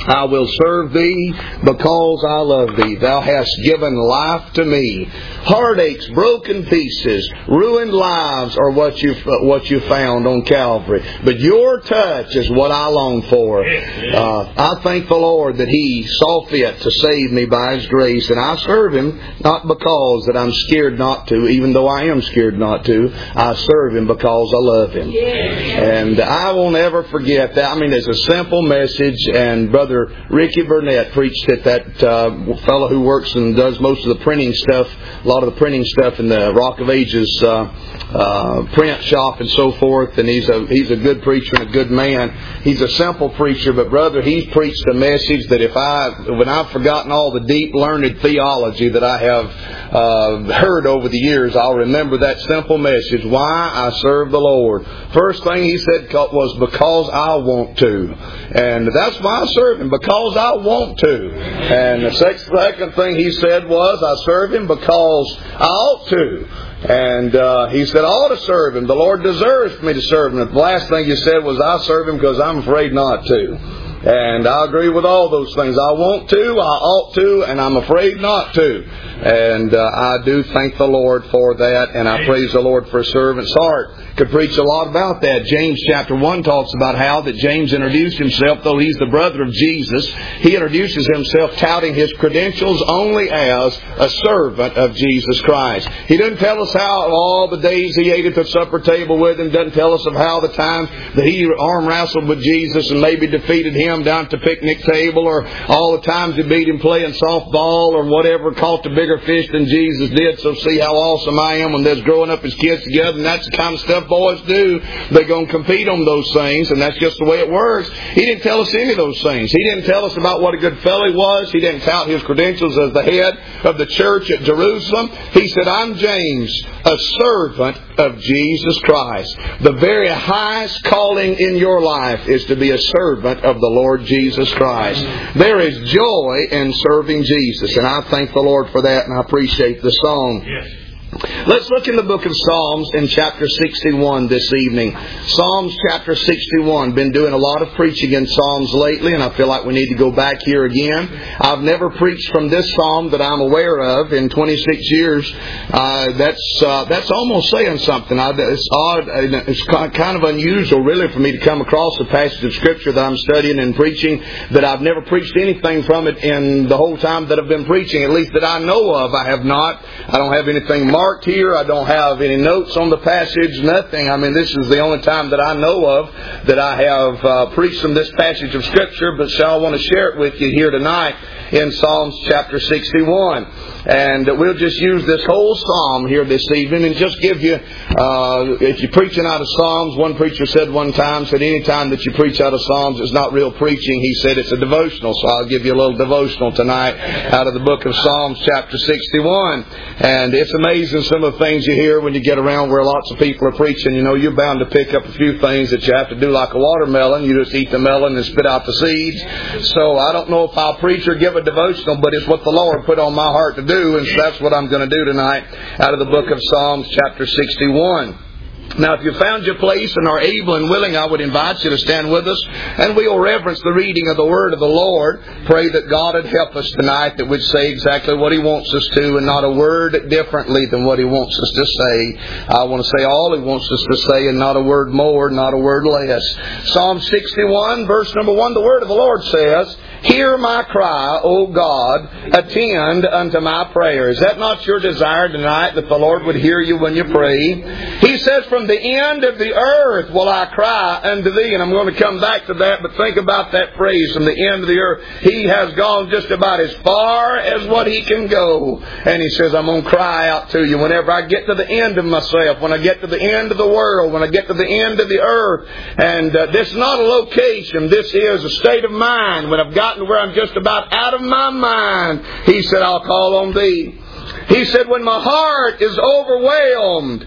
I will serve Thee because I love Thee. Thou hast given life to me. Heartaches, broken pieces, ruined lives are what you found on Calvary. But Your touch is what I long for. I thank the Lord that He saw fit to save me by His grace. And I serve Him not because that I'm scared not to, even though I am scared not to. I serve Him because I love Him. And I will never forget that. I mean, it's a simple message, and Brother Ricky Burnett preached it. That fellow who works and does most of the printing stuff, a lot of the printing stuff in the Rock of Ages print shop and so forth. And he's a good preacher and a good man. He's a simple preacher, but brother, he's preached a message that when I've forgotten all the deep learned theology that I have heard over the years, I'll remember that simple message. Why I serve the Lord. First thing he said was because I want to, and that's why I serve Him, because I want to. And the second thing he said was, I serve Him because I ought to. And he said, I ought to serve Him. The Lord deserves for me to serve Him. And the last thing he said was, I serve Him because I'm afraid not to. And I agree with all those things. I want to, I ought to, and I'm afraid not to. And I do thank the Lord for that, and I praise the Lord for a servant's heart. Could preach a lot about that. James chapter 1 talks about how that James introduced himself, though he's the brother of Jesus. He introduces himself touting his credentials only as a servant of Jesus Christ. He doesn't tell us how all the days he ate at the supper table with Him. Doesn't tell us of how the times that he arm wrestled with Jesus and maybe defeated Him down at the picnic table, or all the times he beat Him playing softball or whatever, caught the bigger fish than Jesus did. So see how awesome I am when there's growing up as kids together. And that's the kind of stuff boys do. They're going to compete on those things, and that's just the way it works. He didn't tell us any of those things. He didn't tell us about what a good fellow he was. He didn't tout his credentials as the head of the church at Jerusalem. He said, I'm James, a servant of Jesus Christ. The very highest calling in your life is to be a servant of the Lord Jesus Christ. There is joy in serving Jesus, and I thank the Lord for that, and I appreciate the song. Let's look in the book of Psalms in chapter 61 this evening. Psalms chapter 61. Been doing a lot of preaching in Psalms lately, and I feel like we need to go back here again. I've never preached from this psalm that I'm aware of in 26 years. That's almost saying something. It's odd. It's kind of unusual, really, for me to come across a passage of Scripture that I'm studying and preaching that I've never preached anything from it in the whole time that I've been preaching. At least that I know of, I have not. I don't have anything marked here. I don't have any notes on the passage, nothing. I mean, this is the only time that I know of that I have preached from this passage of Scripture, but so I want to share it with you here tonight in Psalms chapter 61. And we'll just use this whole psalm here this evening and just give you, if you're preaching out of Psalms, one preacher said one time, said any time that you preach out of Psalms, it's not real preaching. He said it's a devotional. So I'll give you a little devotional tonight out of the book of Psalms chapter 61. And it's amazing some of the things you hear when you get around where lots of people are preaching. You know, you're bound to pick up a few things that you have to do like a watermelon. You just eat the melon and spit out the seeds. So I don't know if I'll preach or give a devotional, but it's what the Lord put on my heart to do. And so that's what I'm going to do tonight out of the book of Psalms chapter 61. Now, if you found your place and are able and willing, I would invite you to stand with us, and we will reverence the reading of the Word of the Lord. Pray that God would help us tonight, that we'd say exactly what He wants us to, and not a word differently than what He wants us to say. I want to say all He wants us to say, and not a word more, not a word less. Psalm 61, verse number 1, the Word of the Lord says, Hear my cry, O God, attend unto my prayer. Is that not your desire tonight, that the Lord would hear you when you pray? He says, From the end of the earth will I cry unto Thee. And I'm going to come back to that, but think about that phrase, from the end of the earth. He has gone just about as far as what He can go. And He says, I'm going to cry out to you whenever I get to the end of myself, when I get to the end of the world, when I get to the end of the earth. And this is not a location. This is a state of mind. When I've gotten to where I'm just about out of my mind, He said, I'll call on Thee. He said, when my heart is overwhelmed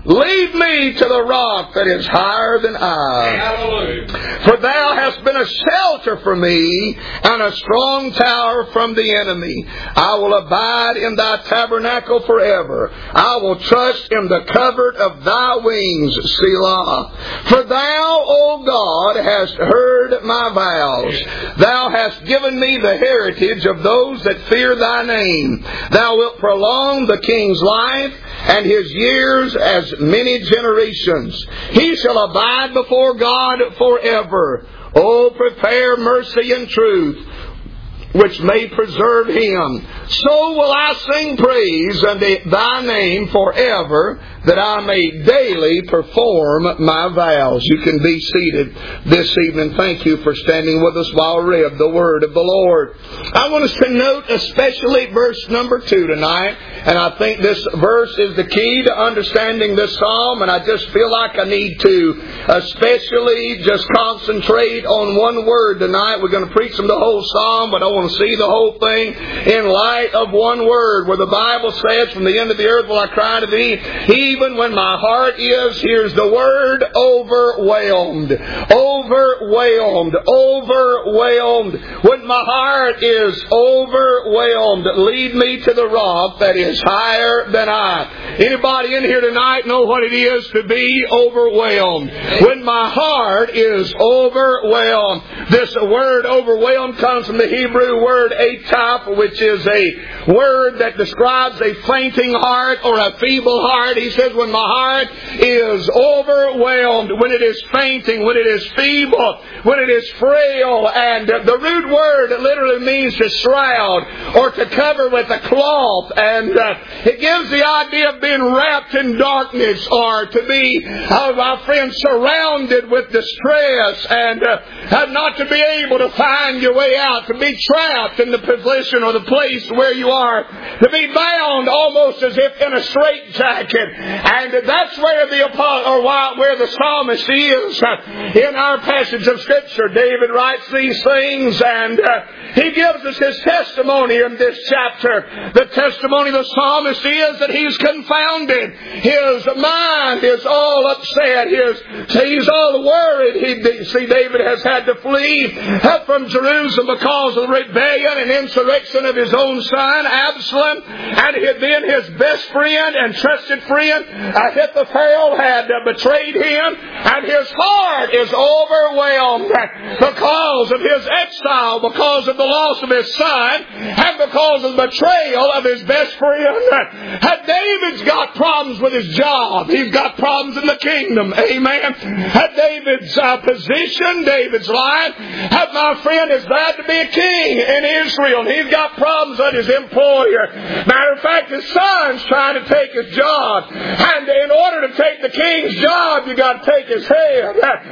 Lead me to the rock that is higher than I. Hallelujah. For thou hast been a shelter for me, and a strong tower from the enemy. I will abide in thy tabernacle forever. I will trust in the covert of thy wings, Selah. For thou, O God, hast heard my vows. Thou hast given me the heritage of those that fear thy name. Thou wilt prolong the king's life, and his years as many generations. He shall abide before God forever. O prepare mercy and truth, which may preserve him. So will I sing praise unto thy name forever, that I may daily perform my vows. You can be seated this evening. Thank you for standing with us while we read the word of the Lord. I want us to note especially verse number 2 tonight. And I think this verse is the key to understanding this psalm. And I just feel like I need to especially just concentrate on one word tonight. We're going to preach from the whole psalm, but I want to see the whole thing in light of one word, where the Bible says, from the end of the earth will I cry to thee, even when my heart is, here's the word, overwhelmed. Overwhelmed. Overwhelmed. When my heart is overwhelmed, lead me to the rock that is higher than I. Anybody in here tonight know what it is to be overwhelmed? When my heart is overwhelmed. This word overwhelmed comes from the Hebrew word ataf, which is a word that describes a fainting heart or a feeble heart. He says, when my heart is overwhelmed, when it is fainting, when it is feeble, when it is frail. And the root word literally means to shroud or to cover with a cloth. And it gives the idea of being wrapped in darkness, or to be, my friend, surrounded with distress, and not to be able to find your way out, to be trapped in the position or the place where you are, to be bound almost as if in a straitjacket. And that's where where the psalmist is in our passage of Scripture. David writes these things, and he gives us his testimony in this chapter. The testimony of the psalmist is that he's confounded. His mind is all upset. He's all worried. David has had to flee from Jerusalem because of the rebellion and insurrection of his own son, Absalom. And then his best friend and trusted friend, Ahithophel, had betrayed him. And his heart is overwhelmed because of his exile, because of the loss of his son, and because of the betrayal of his best friend. David's got problems with his job. He's got problems in the kingdom. Amen. David's position, David's life, my friend, is glad to be a king in Israel. He's got problems with his employer. Matter of fact, his son's trying to take his job. And in order to take the king's job, you got to take his head.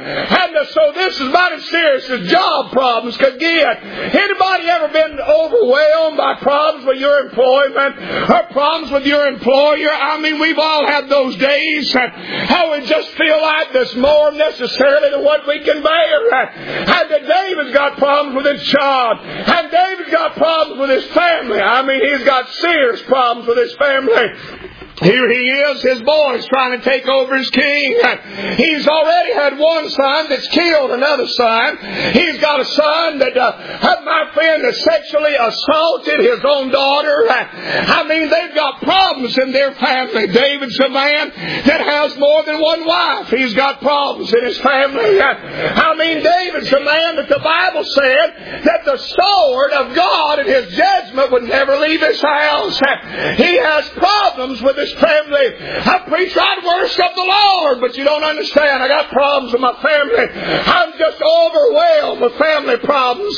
And so this is about as serious as job problems could get. Anybody ever been overwhelmed by problems with your employment or problems with your employer? I mean, we've all had those days how we just feel like there's more necessarily than what we can bear. And David's got problems with his job. And David's got problems with his family. I mean, he's got serious problems with his family. Here he is, his boy's trying to take over as king. He's already had one son that's killed another son. He's got a son that, my friend, has sexually assaulted his own daughter. I mean, they've got problems in their family. David's a man that has more than one wife. He's got problems in his family. I mean, David's a man that the Bible said that the sword of God and his judgment would never leave his house. He has problems with his family. I preach, I'd worship the Lord, but you don't understand. I got problems with my family. I'm just overwhelmed with family problems.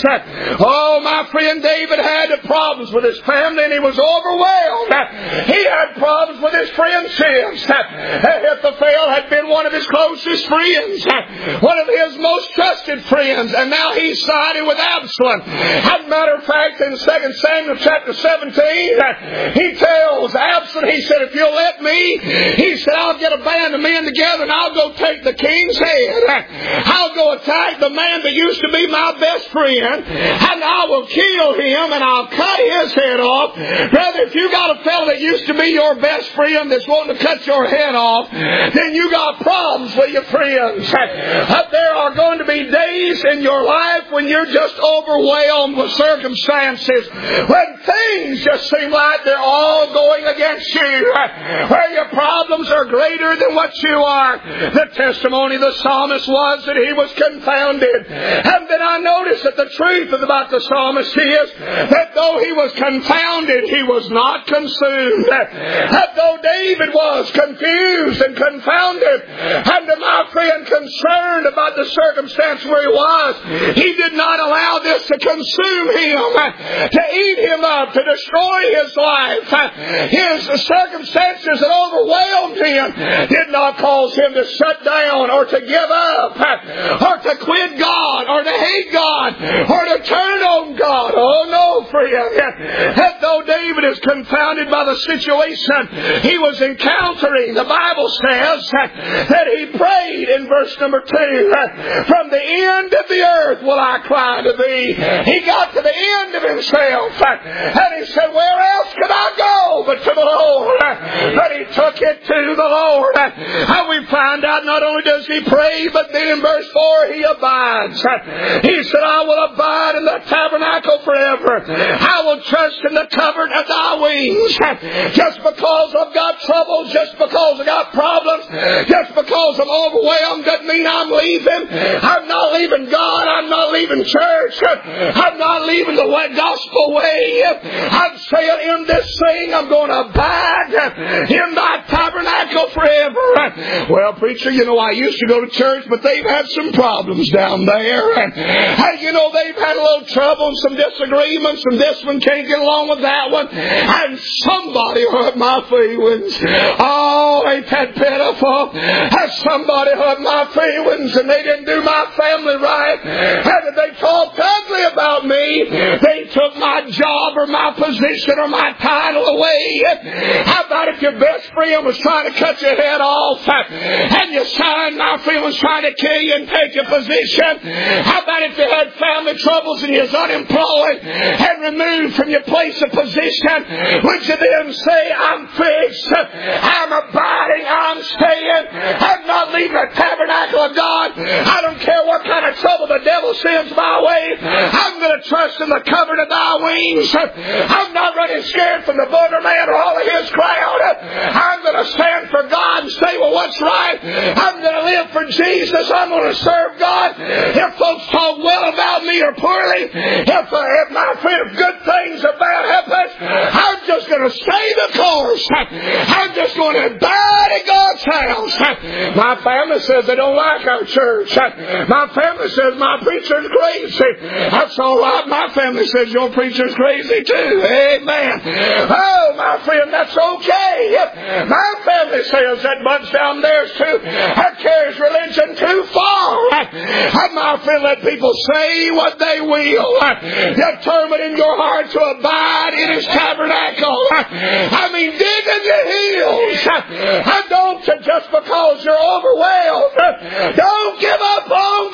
Oh, my friend David had problems with his family, and he was overwhelmed. He had problems with his friendships. Ahithophel had been one of his closest friends, one of his most trusted friends, and now he's siding with Absalom. As a matter of fact, in 2 Samuel chapter 17, he tells Absalom, he said, if you'll let me, he said, I'll get a band of men together and I'll go take the king's head. I'll go attack the man that used to be my best friend, and I will kill him and I'll cut his head off. Brother, if you got a fellow that used to be your best friend that's wanting to cut your head off, then you got problems with your friends. There are going to be days in your life when you're just overwhelmed with circumstances, when things just seem like they're all going against you, where your problems are greater than what you are. The testimony of the psalmist was that he was confounded. And then I noticed that the truth about the psalmist is that though he was confounded, he was not consumed. That though David was confused and confounded, and my friend concerned about the circumstance where he was, he did not allow this to consume him, to eat him up, to destroy his life. His circumstances that overwhelmed him did not cause him to shut down or to give up or to quit God or to hate God or to turn on God. Oh no, friend. That though David is confounded by the situation he was encountering, the Bible says that he prayed in verse number 2, from the end of the earth will I cry to thee. He got to the end of himself and he said, where else could I go but to the Lord? But he took it to the Lord. And we find out not only does he pray, but then in verse 4 he abides. He said, I will abide in the tabernacle forever. I will trust in the covert of thy wings. Just because I've got troubles, just because I've got problems, just because I'm overwhelmed doesn't mean I'm leaving. I'm not leaving God. I'm not leaving church. I'm not leaving the gospel way. I'm saying in this thing I'm going to abide in thy tabernacle forever. Well, preacher, I used to go to church, but they've had some problems down there. And they've had a little trouble, some disagreements, and this one can't get along with that one. And somebody hurt my feelings. Oh, ain't that pitiful? Somebody hurt my feelings, and they didn't do my family right. And they talked ugly about me. They took my job or my position or my title away. How about if your best friend was trying to cut your head off and your son, my friend, was trying to kill you and take your position? How about if you had family troubles and you was unemployed and removed from your place of position? Would you then say, I'm fixed, I'm abiding, I'm staying, I'm not leaving the tabernacle of God. I don't care what kind of trouble the devil sends my way. I'm going to trust in the covert of thy wings. I'm not running scared from the booger man or all of his crowd. I'm going to stand for God and say, well, what's right? I'm going to live for Jesus. I'm going to serve God. If folks talk well about me or poorly, if my friend, good things or bad happens, I'm just going to stay the course. I'm just going to abide in God's house. My family says they don't like our church. My family says my preacher's crazy. That's all right. My family says your preacher's crazy too. Amen. Oh, my friend, that's okay. My family says that bunch down there too carries religion too far. My friend, let people say what they will. Determine in your heart to abide in His tabernacle. Dig in your heels. Don't just because you're overwhelmed. Don't give up on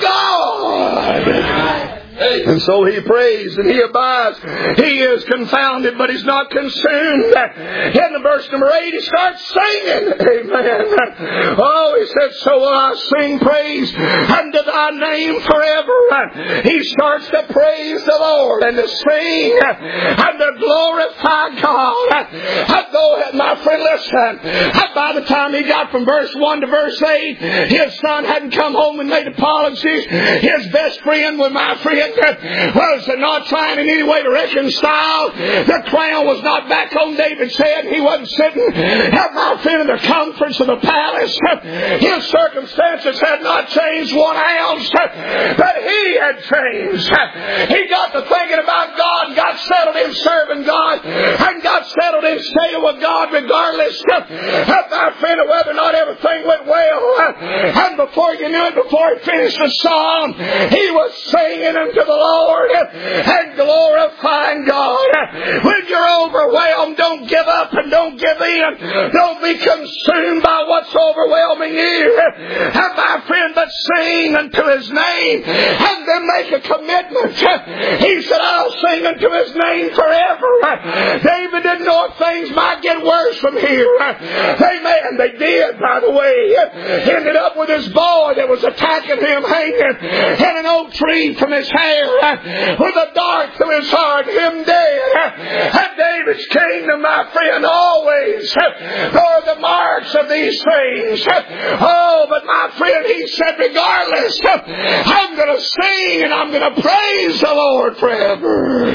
God. And so he prays and he abides. He is confounded, but he's not consumed. In the verse number 8, he starts singing. Amen. Oh, he said, so will I sing praise unto thy name forever. He starts to praise the Lord and to sing and to glorify God. Though, my friend, listen, by the time he got from verse 1 to verse 8, his son hadn't come home and made apologies. His best friend was my friend was not trying in any way to reconcile. The crown was not back on David's head. He wasn't sitting at my friend in the comforts of the palace. His circumstances had not changed 1 ounce, but he had changed. He got to thinking about God and got settled in serving God and got settled in staying with God regardless of my friend of whether or not everything went well. And before you knew it, before he finished the psalm, he was singing unto the Lord and glorifying God. When you're overwhelmed, don't give up and don't give in. Don't be consumed by what's overwhelming you. And my friend, but sing unto His name and then make a commitment. He said, I'll sing unto His name forever. David didn't know if things might get worse from here. Amen. They did, by the way. Ended up with his boy that was attacking him hanging in an oak tree from his hair with a dart through his heart, him dead. And David's kingdom, my friend, always bore the marks of these things. Oh, but my friend, he said, regardless, I'm going to sing and I'm going to praise the Lord forever.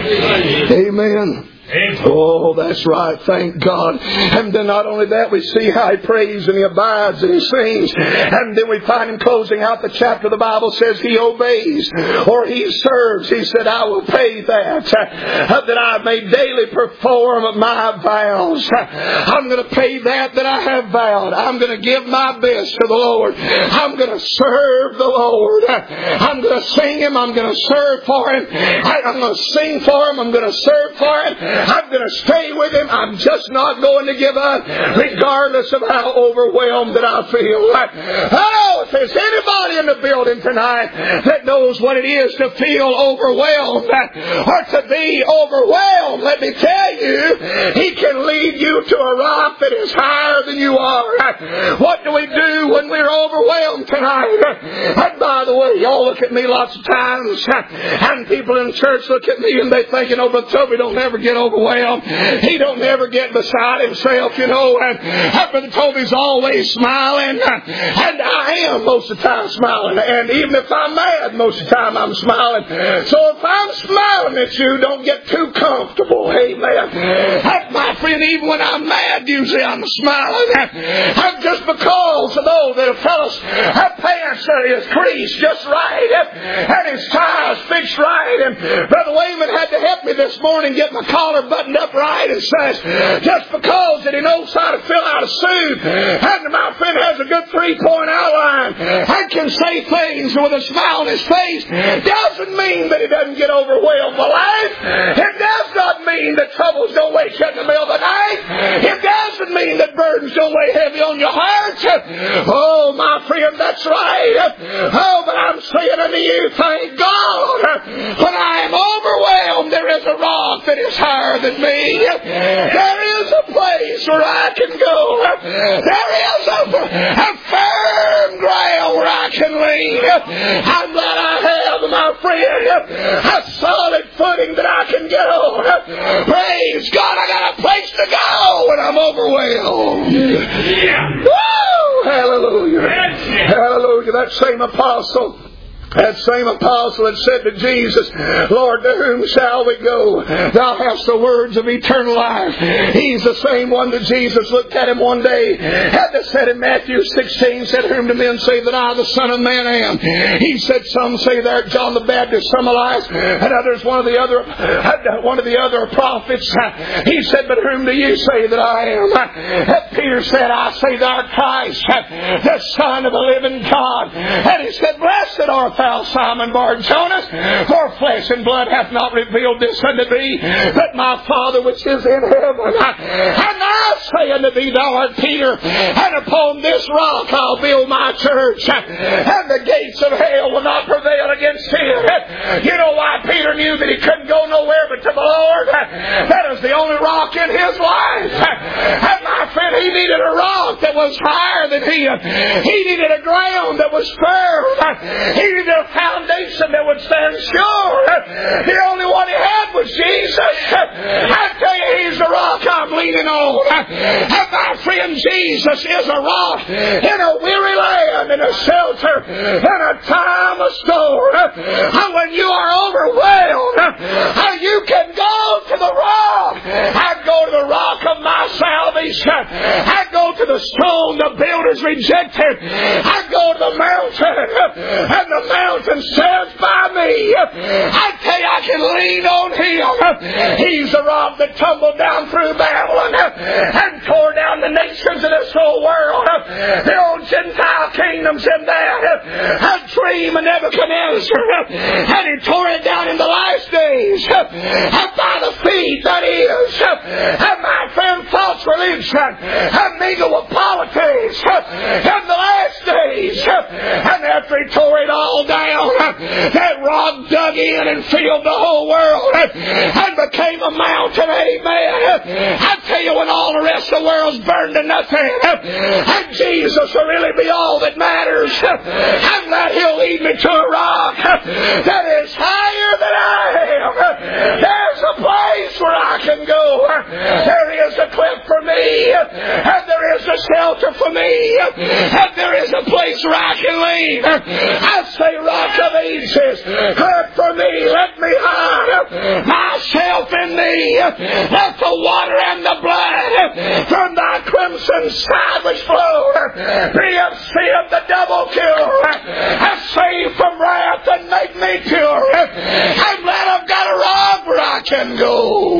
Amen. Oh, that's right. Thank God. And then not only that, we see how he prays and he abides and he sings. And then we find him closing out the chapter. The Bible says he obeys or he serves. He said, I will pay that I may daily perform my vows. I'm going to pay that I have vowed. I'm going to give my best to the Lord. I'm going to serve the Lord. I'm going to sing Him. I'm going to serve for Him. I'm going to sing for Him. I'm going to serve for Him. I'm going to stay with Him. I'm just not going to give up, regardless of how overwhelmed that I feel. Oh, if there's anybody in the building tonight that knows what it is to feel overwhelmed or to be overwhelmed, let me tell you, He can lead you to a rock that is higher than you are. What do we do when we're overwhelmed tonight? And by the way, y'all look at me lots of times, and people in church look at me and they think, Brother Toby don't ever get overwhelmed. He don't ever get beside himself, and Brother Toby's always smiling, and I am most of the time smiling, and even if I'm mad, most of the time I'm smiling. So if I'm smiling at you, don't get too comfortable. Amen. My friend, even when I'm mad, usually I'm smiling. And just because of those that fellas have pants is creased just right, and his tie's fixed right, and Brother Wayman had to help me this morning get my collar buttoned up right, and says, just because that he knows how to fill out a suit, and my friend has a good 3-point outline, and can say things with a smile on his face, doesn't mean that he doesn't get overwhelmed by life. It does not mean that troubles don't wake up in the middle of the night. It doesn't mean that burdens don't weigh heavy on your heart. Oh, my friend, that's right. Oh, but I'm saying unto you, thank God, when I am overwhelmed, there is a rock that is higher than me. There is a place where I can go. There is a firm ground where I can lean. I'm glad I have, my friend, a solid footing that I can get on. Praise God, I got a place to go when I'm overwhelmed. Yeah. Woo! Hallelujah. Hallelujah. That same apostle had said to Jesus, Lord, to whom shall we go? Thou hast the words of eternal life. He's the same one that Jesus looked at him one day, had to said in Matthew 16, said, whom do men say that I, the Son of Man, am? He said, some say there John the Baptist, some Elias, and others one of the other prophets. He said, but whom do you say that I am? Peter said, I say thou art Christ, the Son of the living God. And he said, blessed art thou, Simon Bar-Jonas, for flesh and blood hath not revealed this unto thee, but my Father which is in heaven. And I say unto thee, thou art Peter, and upon this rock I'll build my church, and the gates of hell will not prevail against it. You know why Peter knew that he couldn't go nowhere but to the Lord? That is the only rock in his life. And my friend, he needed a rock that was higher than him. He needed a ground that was firm. He needed a foundation that would stand sure. The only one he had was Jesus. I tell you, He's the rock I'm leaning on. And my friend, Jesus is a rock in a weary land, in a shelter, in a time of storm. And when you are overwhelmed, you can go to the rock. I go to the rock of my salvation. I go to the stone the builders rejected. I go to the mountain, and the mountain stands by me. me. I tell you, I can lean on Him. He's the rock that tumbled down through Babylon and tore down the nations of this whole world. The old Gentile kingdoms in that dream of Nebuchadnezzar. And He tore it down in the last days. And by the feet, that is. And my friend, false religion. And mingled with politics. In the last days. And after He tore it all down, that rock dug in and filled the whole world. And became a mountain. Amen. I tell you, when all the rest of the world's burned to nothing, and Jesus will really be all that matters, and that He'll lead me to a rock that is higher than I am. There's a place where I can go. There is a cliff for me, and there is a shelter for me, and there is a place where I can lean. I say, Rock of Ages, hurt for me, let me hide myself in Thee. Let the water and the blood from Thy crimson side which flowed be of sin the double cure, and save from wrath and make me pure. I'm glad I've got a rock where I can go.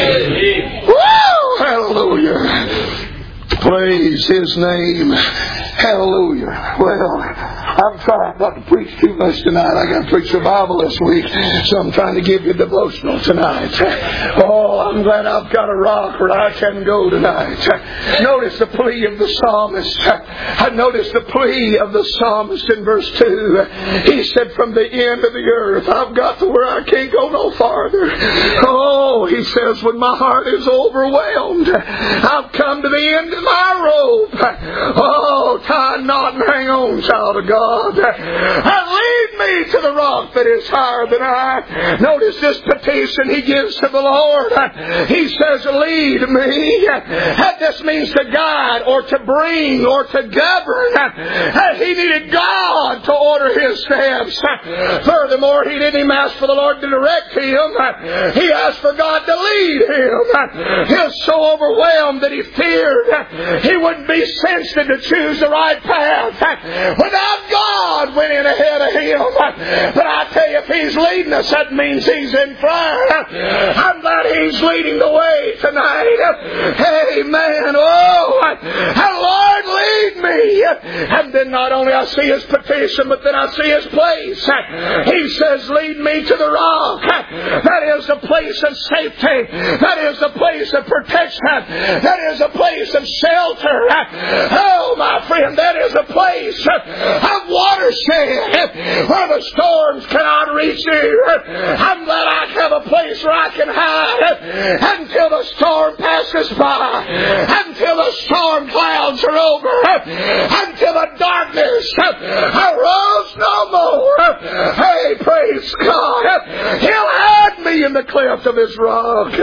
Woo! Hallelujah. Praise His name. Hallelujah. Well, I'm trying not to preach too much tonight. I got to preach the Bible this week, so I'm trying to give you a devotional tonight. Oh, I'm glad I've got a rock where I can go tonight. Notice the plea of the psalmist. I noticed the plea of the psalmist in verse 2. He said, from the end of the earth, I've got to where I can't go no farther. Oh, he says, when my heart is overwhelmed, I've come to the end of my rope. Oh, tie a knot and hang on, child of God. And lead me to the rock that is higher than I. Notice this petition he gives to the Lord. He says, lead me. And this means to guide or to bring or to govern. And he needed God to order his steps. Furthermore, he didn't even ask for the Lord to direct him. He asked for God to lead him. He was so overwhelmed that he feared he wouldn't be sensitive to choose the right path without God went in ahead of him. But I tell you, if He's leading us, that means He's in front. I'm glad He's leading the way tonight. Amen. Oh, and Lord, lead me. And then not only I see His petition, but then I see His place. He says, lead me to the rock. That is a place of safety. That is a place of protection. That is a place of shelter. Oh, my friend, that is a place of watershed where the storms cannot reach you. I'm glad I have a place where I can hide until the storm passes by, until the storm clouds are over, until the darkness arose no more. Hey, praise God. He'll hide me in the cleft of His rock.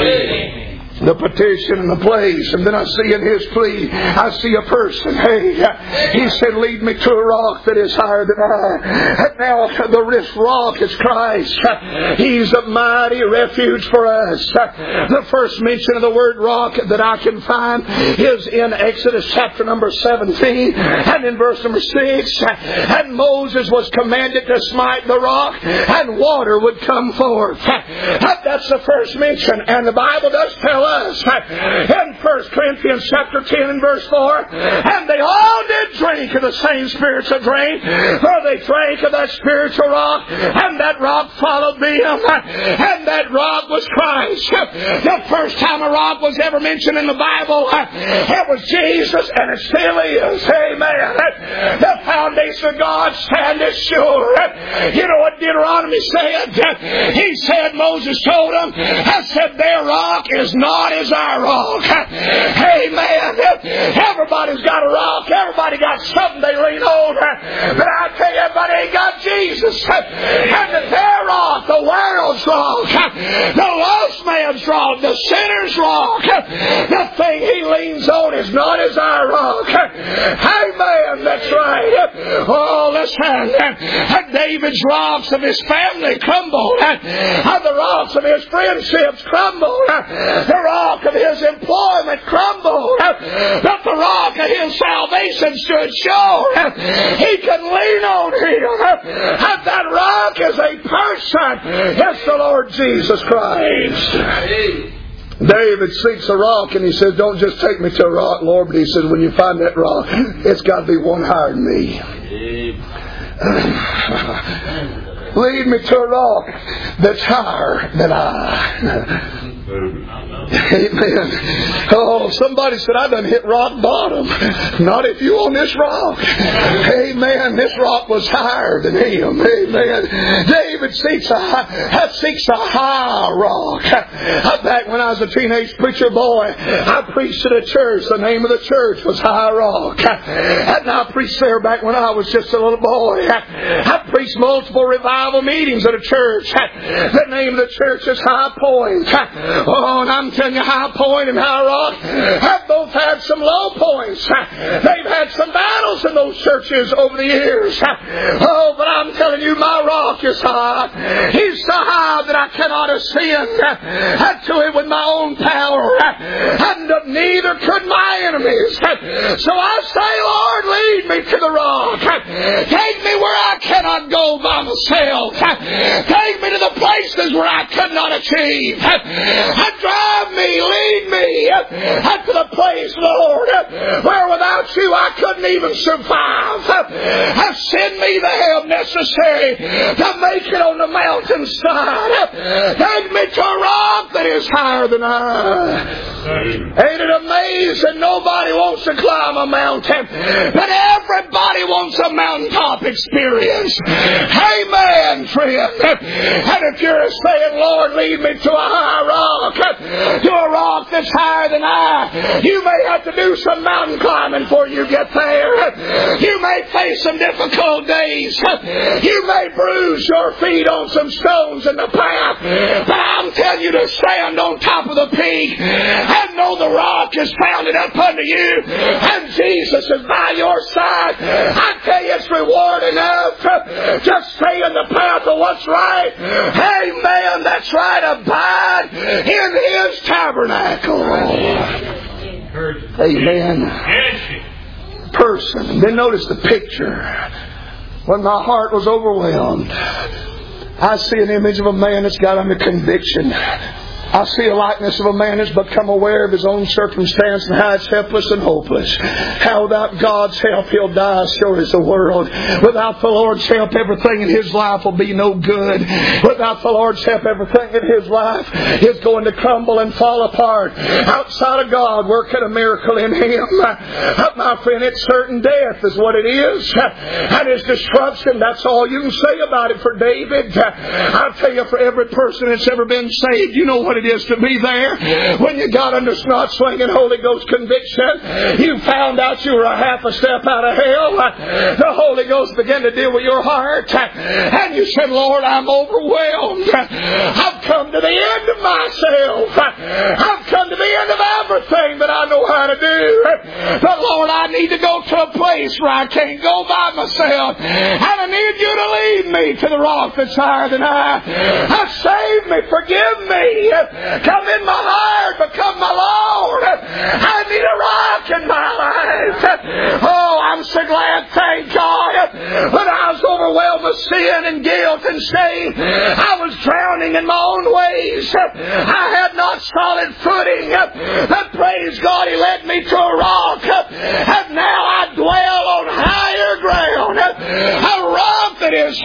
The petition and the place, and then I see in His plea, I see a person. Hey, He said, lead me to a rock that is higher than I. And now this rock is Christ. He's a mighty refuge for us. The first mention of the word rock that I can find is in Exodus chapter number 17 and in verse number 6. And Moses was commanded to smite the rock and water would come forth. That's the first mention. And the Bible does tell us in 1 Corinthians chapter 10 and verse 4, and they all did drink of the same spiritual drink, for they drank of that spiritual rock, and that rock followed them, and that rock was Christ. The first time a rock was ever mentioned in the Bible, it was Jesus, and it still is. Amen. The foundation of God standeth sure. You know what Deuteronomy said? He said, Moses told him, I said, their rock is not as our rock. Amen. Everybody's got a rock. Everybody got something they lean on. But I tell you, everybody ain't got Jesus. And their rock, the world's rock, the lost man's rock, the sinner's rock. The thing he leans on is not as our rock. Amen. That's right. Oh, listen. David's rocks of his family crumbled. The rocks of his friendships crumbled. The rock of his employment crumbled. But the rock of his salvation stood sure. He can lean on him. And that rock is a person. It's the Lord Jesus Christ. David seeks a rock and he says, don't just take me to a rock, Lord, but he says, when you find that rock, it's got to be one higher than me. Lead me to a rock that's higher than I. Amen. Oh, somebody said, I done hit rock bottom. Not if you on this rock. Amen. This rock was higher than him. Amen. David seeks a high rock. Back when I was a teenage preacher boy, I preached at a church. The name of the church was High Rock. And I preached there back when I was just a little boy. I preached multiple revival meetings at a church. The name of the church is High Point. Oh, and I'm telling you, High Point and High Rock have both had some low points. They've had some battles in those churches over the years. Oh, but I'm telling you, my rock is high. He's so high that I cannot ascend to it with my own power. And neither could my enemies. So I say, Lord, lead me to the rock. Take me where I cannot go by myself. Take me to the places where I could not achieve. Drive me, lead me to the place, Lord, where without you I couldn't even survive. Send me the help necessary to make it on the mountainside. Take me to a rock that is higher than I. Ain't it amazing? Nobody wants to climb a mountain, but everybody wants a mountaintop experience. Amen, friend. And if you're saying, Lord, lead me to a high rock, to a rock that's higher than I, you may have to do some mountain climbing before you get there. You may face some difficult days. You may bruise your feet on some stones in the path. But I'm telling you to stand on top of the peak and know the rock is founded up under you and Jesus is by your side. I tell you, it's reward enough. Just stay in the path of what's right. Amen. That's right. Abide in His tabernacle. Amen. Person. Then notice the picture. When my heart was overwhelmed, I see an image of a man that's got under conviction. I see a likeness of a man that's become aware of his own circumstance and how it's helpless and hopeless. How without God's help he'll die as sure as the world. Without the Lord's help, everything in his life will be no good. Without the Lord's help, everything in his life is going to crumble and fall apart. Outside of God working a miracle in him. My friend, it's certain death is what it is. And it's destruction. That's all you can say about it for David. I'll tell you, for every person that's ever been saved, you know what it is to be there. When you got under snot swinging Holy Ghost conviction, you found out you were a half a step out of hell. The Holy Ghost began to deal with your heart, and you said, Lord, I'm overwhelmed. I've come to the end of myself. I've come to the end of everything that I know how to do. But Lord, I need to go to a place where I can't go by myself, and I need you to lead me to the rock that's higher than I. Save me, forgive me. Come in my heart, become my Lord. I need a rock in my life. Oh, I'm so glad, thank God. When I was overwhelmed with sin and guilt and shame, I was drowning in my own ways. I had not solid footing. But praise God, He led me to a rock. And now I dwell on higher ground. A rock that is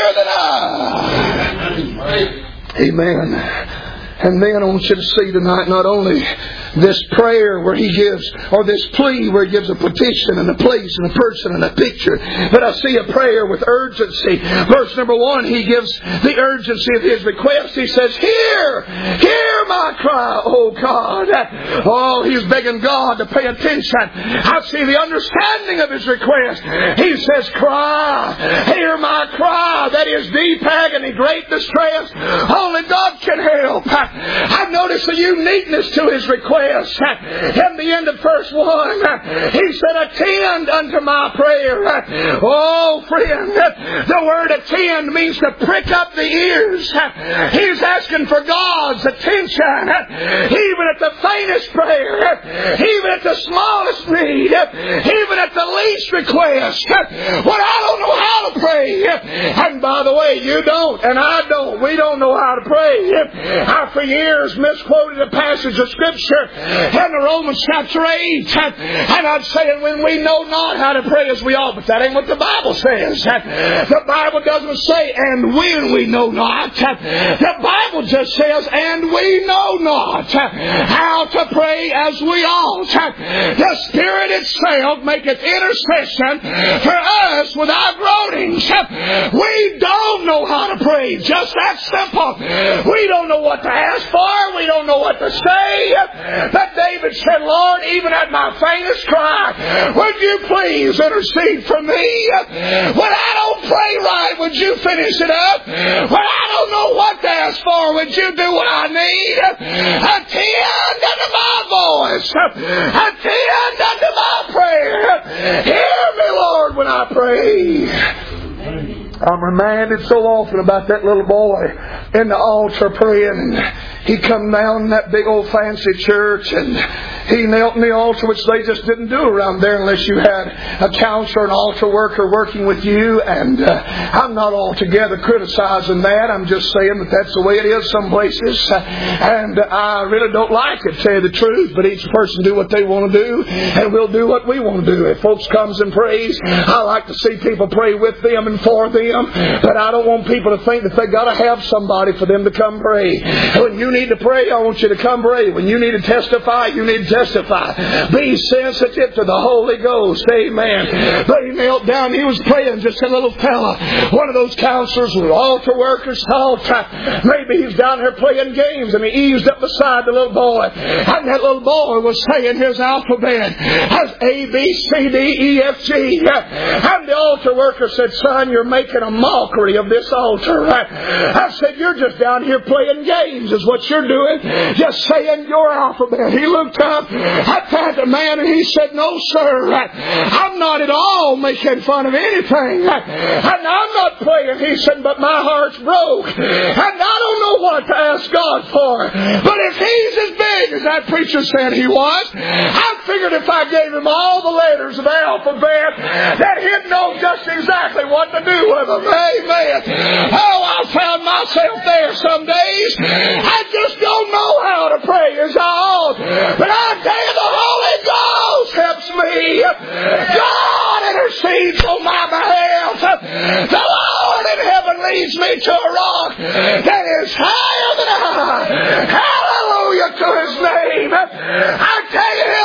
higher than I. Amen. And then I want you to see tonight not only this prayer where he gives, or this plea where he gives a petition and a place and a person and a picture, but I see a prayer with urgency. Verse number 1, he gives the urgency of his request. He says, hear my cry, oh God. Oh, he's begging God to pay attention. I see the understanding of his request. He says, cry, hear my cry. That is deep agony, great distress. Only God can help. I know notice the uniqueness to his request. In the end of verse 1, he said, attend unto my prayer. Oh, friend, the word attend means to prick up the ears. He's asking for God's attention, even at the faintest prayer, even at the smallest need, even at the least request. When I don't know how to pray, and by the way, you don't, and I don't, we don't know how to pray. I for years misquoted a passage of Scripture in the Romans chapter 8, and I'd say, when we know not how to pray as we ought, but that ain't what the Bible says. The Bible doesn't say, and when we know not. The Bible just says, and we know not how to pray as we ought. The Spirit itself maketh intercession for us with our groanings. We don't know how to pray. Just that simple. We don't know what to ask for. We don't know what to say. But David said, Lord, even at my faintest cry, would you please intercede for me? When I don't pray right, would you finish it up? When I don't know what to ask for, would you do what I need? Attend unto my voice. Attend unto my prayer. Hear me, Lord, when I pray. I'm reminded so often about that little boy in the altar praying. He come down in that big old fancy church and he knelt in the altar, which they just didn't do around there unless you had a counselor, an altar worker working with you. And I'm not altogether criticizing that. I'm just saying that that's the way it is some places. And I really don't like it, to tell you the truth. But each person do what they want to do, and we'll do what we want to do. If folks comes and prays, I like to see people pray with them and for them. But I don't want people to think that they got to have somebody for them to come pray. When you need to pray, I want you to come pray. When you need to testify, you need to testify. Be sensitive to the Holy Ghost. Amen. But he knelt down. He was praying, just a little fella. One of those counselors with altar workers thought maybe he's down here playing games, and he eased up beside the little boy. And that little boy was saying his alphabet as A, B, C, D, E, F, G. And the altar worker said, son, you're making a mockery of this altar. I said, you're just down here playing games is what you're doing. Just saying your alphabet. He looked up at the man and he said, no, sir, I'm not at all making fun of anything. And I'm not playing. He said, but my heart's broke. And I don't know what to ask God for. But if he's as big as that preacher said he was, I figured if I gave him all the letters of the alphabet, that he'd know just exactly what to do with them. Amen. Oh, I found myself there some days. I just don't know how to pray as I ought. But I tell you, the Holy Ghost helps me. God intercedes on my behalf. The Lord in heaven leads me to a rock that is higher than I. Hallelujah to His name. I tell you,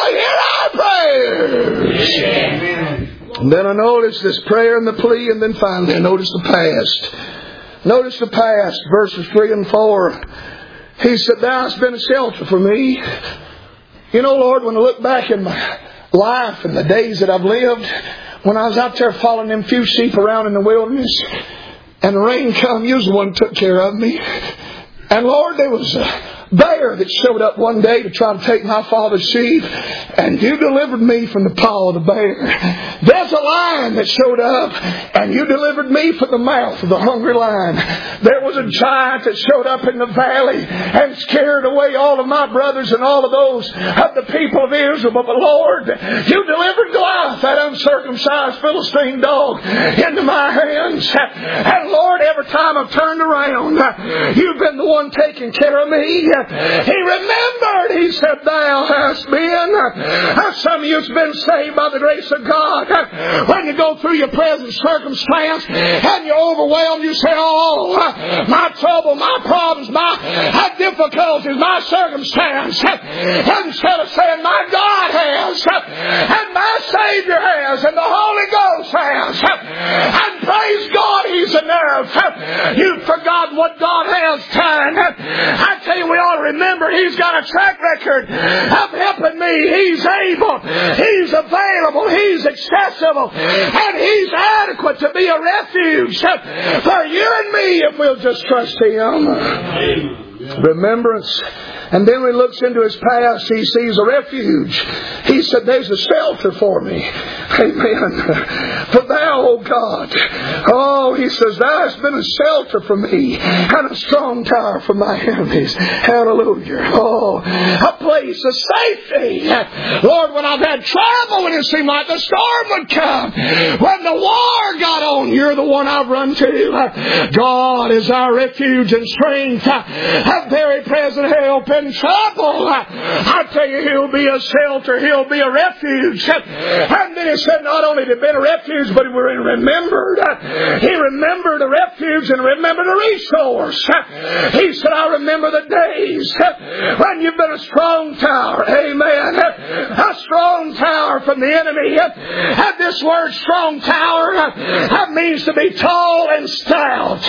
He'll hear our prayers. And then I notice this prayer and the plea, and then finally I notice the past. Notice the past, verses 3 and 4. He said, thou hast been a shelter for me. You know, Lord, when I look back in my life and the days that I've lived, when I was out there following them few sheep around in the wilderness, and the rain come, you was the one who took care of me. And Lord, there was a bear that showed up one day to try to take my father's sheep, and you delivered me from the paw of the bear. There's a lion that showed up, and you delivered me from the mouth of the hungry lion. There was a giant that showed up in the valley and scared away all of my brothers and all of those of the people of Israel. But Lord, you delivered Goliath, that uncircumcised Philistine dog, into my hands. And Lord, every time I've turned around, you've been the one taking care of me. He remembered. He said, thou hast been. Some of you have been saved by the grace of God. When you go through your present circumstance and you're overwhelmed, you say, oh, my trouble, my problems, my difficulties, my circumstance. Instead of saying, my God has, and my Savior has, and the Holy Ghost has, and praise God, He's enough. You've forgotten what God has done. I tell you, we ought to remember He's got a track record of helping me. He's able. He's available. He's accessible. And He's adequate to be a refuge for you and me if we'll just trust Him. Remembrance And then when he looks into his past, he sees a refuge. He said, there's a shelter for me. Amen. For thou, O God. Oh, he says, thou hast been a shelter for me and a strong tower for my enemies. Hallelujah. Oh, a place of safety. Lord, when I've had trouble, when it seemed like the storm would come, when the war got on, you're the one I've run to. God is our refuge and strength, a very present help in trouble. I tell you, He'll be a shelter, He'll be a refuge. And then He said not only to be a refuge, but He remembered. He remembered the refuge and remembered the resource. He said, I remember the days when you've been a strong tower. Amen. A strong tower from the enemy. And this word strong tower, that means to be tall and stout.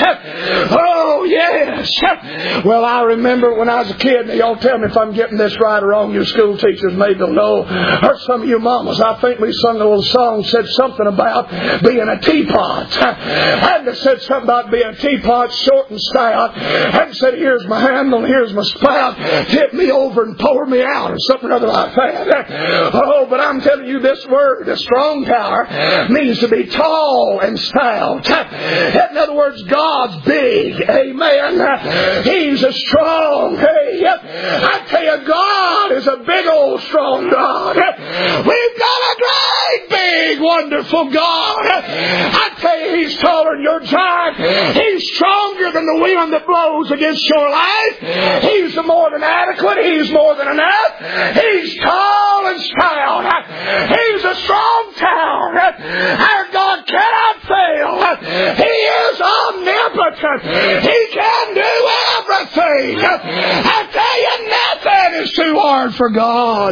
Oh, yes. Well, I remember when I was a kid, and y'all tell me if I'm getting this right or wrong, your school teachers maybe will know, or some of you mamas. I think we sung a little song, said something about being a teapot. And it said something about being a teapot, short and stout, and said, here's my handle, here's my spout, tip me over and pour me out, or something other like that. Oh, but I'm telling you, this word, a strong tower, means to be tall and stout. In other words, God's big. Amen. He's a strong. Hey, I tell you, God is a big old strong God. We've got a great, big, wonderful God. I tell you, He's taller than your giant. He's stronger than the wind that blows against your life. He's more than adequate. He's more than enough. He's tall and stout. He's a strong tower. Our God cannot fail. He is omnipotent. He can do everything. I tell you, nothing is too hard for God.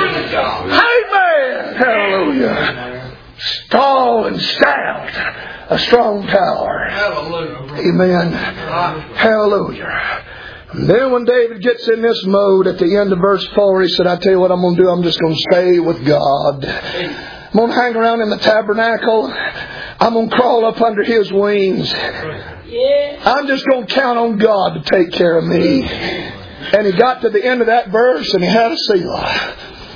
Amen. Hallelujah. Tall and stout. A strong tower. Amen. Hallelujah. And then when David gets in this mode at the end of verse 4, he said, I tell you what I'm going to do. I'm just going to stay with God. I'm going to hang around in the tabernacle. I'm going to crawl up under His wings. I'm just going to count on God to take care of me. And he got to the end of that verse and he had a Selah.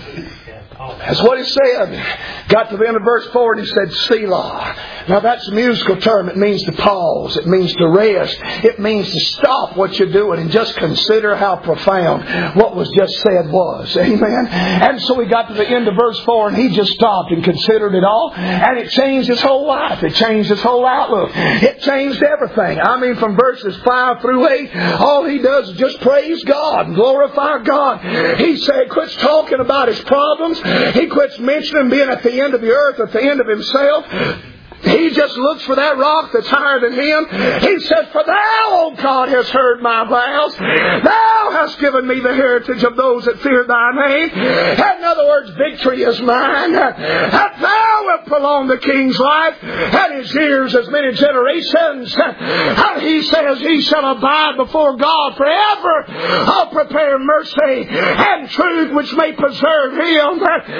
That's what he said. Got to the end of verse 4 and he said, Selah. Now that's a musical term. It means to pause. It means to rest. It means to stop what you're doing and just consider how profound what was just said was. Amen. And so he got to the end of verse 4 and he just stopped and considered it all. And it changed his whole life. It changed his whole outlook. It changed everything. I mean, from verses 5 through 8, all he does is just praise God and glorify God. He said, quits talking about his problems. He quits mentioning being at the end of the earth, at the end of himself. He just looks for that rock that's higher than him. He says, for thou, O God, hast heard my vows. Thou hast given me the heritage of those that fear thy name. In other words, victory is mine. That thou wilt prolong the king's life and his years as many generations. And he says, he shall abide before God forever. I'll prepare mercy and truth which may preserve him.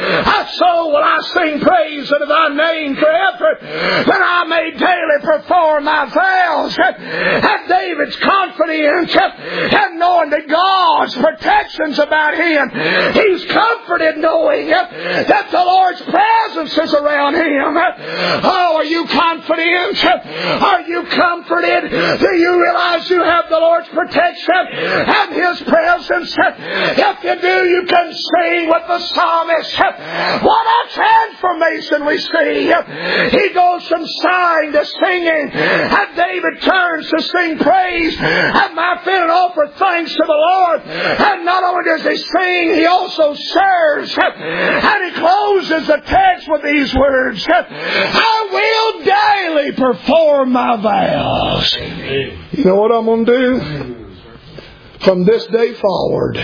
So will I sing praise unto thy name forever. That I may daily perform my vows. And David's confident and knowing that God's protection's about him. He's comforted knowing that the Lord's presence is around him. Oh, are you confident? Are you comforted? Do you realize you have the Lord's protection and His presence? If you do, you can sing with the psalmist. What a transformation we see. He goes from sighing to singing, and David turns to sing praise and my feet and offer thanks to the Lord. And not only does he sing, he also serves. And he closes the text with these words, I will daily perform my vows. You know what I'm going to do? From this day forward,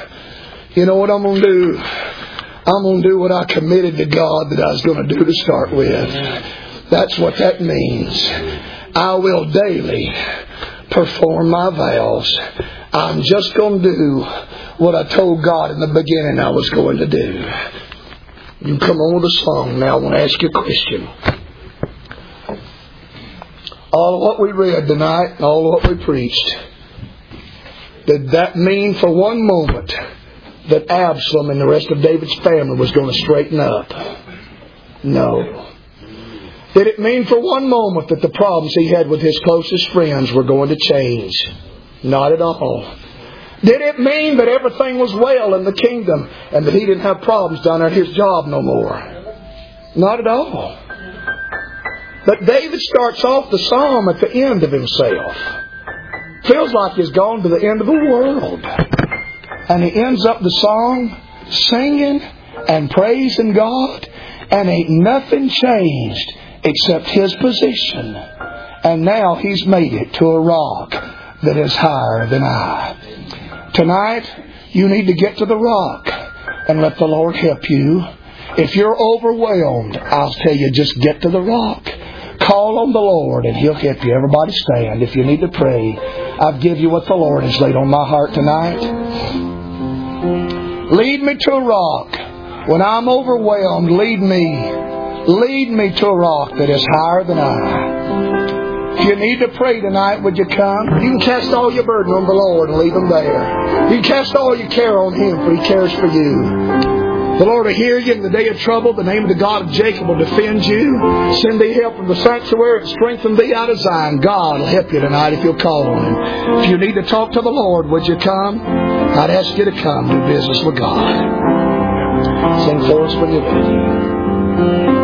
you know what I'm going to do? I'm going to do what I committed to God that I was going to do to start with. That's what that means. I will daily perform my vows. I'm just going to do what I told God in the beginning I was going to do. You come on with a song now. I want to ask you a question. All of what we read tonight, all of what we preached, Did that mean for one moment that Absalom and the rest of David's family was going to straighten up? No. Did it mean for one moment that the problems he had with his closest friends were going to change? Not at all. Did it mean that everything was well in the kingdom and that he didn't have problems down at his job no more? Not at all. But David starts off the psalm at the end of himself. Feels like he's gone to the end of the world. And he ends up the song singing and praising God, and ain't nothing changed except his position. And now he's made it to a rock that is higher than I. Tonight, you need to get to the rock and let the Lord help you. If you're overwhelmed, I'll tell you, just get to the rock. Call on the Lord and He'll help you. Everybody stand. If you need to pray, I'll give you what the Lord has laid on my heart tonight. Lead me to a rock. When I'm overwhelmed, lead me to a rock that is higher than I. If you need to pray tonight, would you come? You can cast all your burden on the Lord and leave them there. You can cast all your care on Him, for He cares for you. The Lord will hear you in the day of trouble. The name of the God of Jacob will defend you. Send thee help from the sanctuary and strengthen thee out of Zion. God will help you tonight if you'll call on Him. If you need to talk to the Lord, would you come? I'd ask you to come do business with God. Sing for us when you're ready.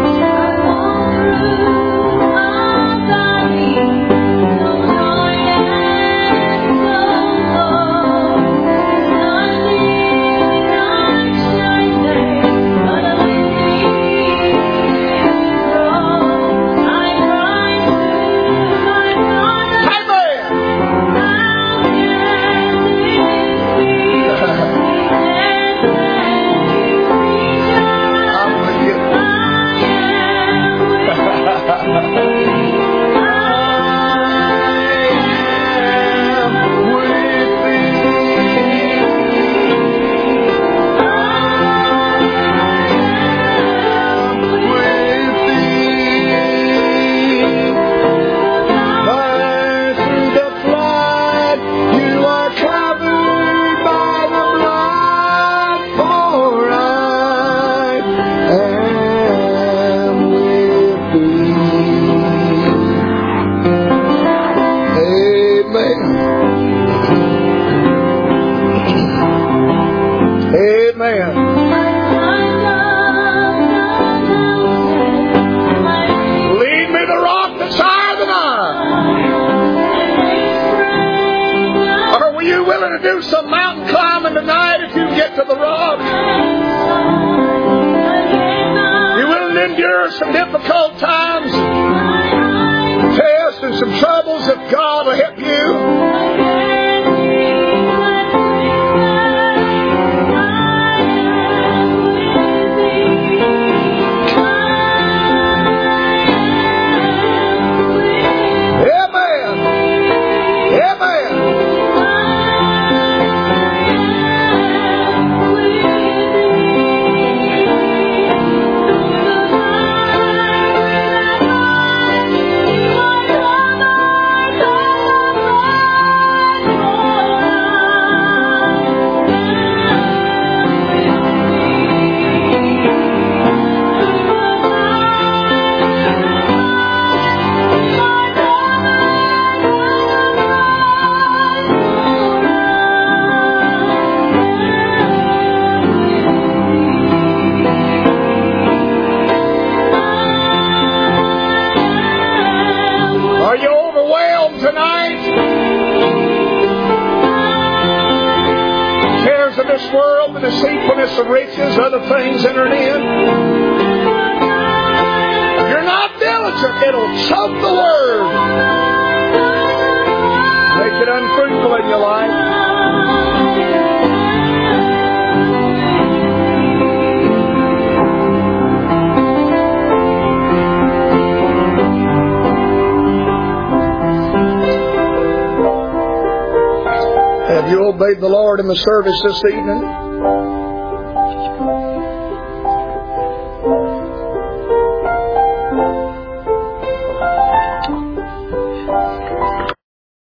Some difficult times, tests and some troubles, if God will help you. World, the deceitfulness of riches, other things entering in. If you're not diligent, it'll choke the word. Make it unfruitful in your life. Have you obeyed the Lord in the service this evening?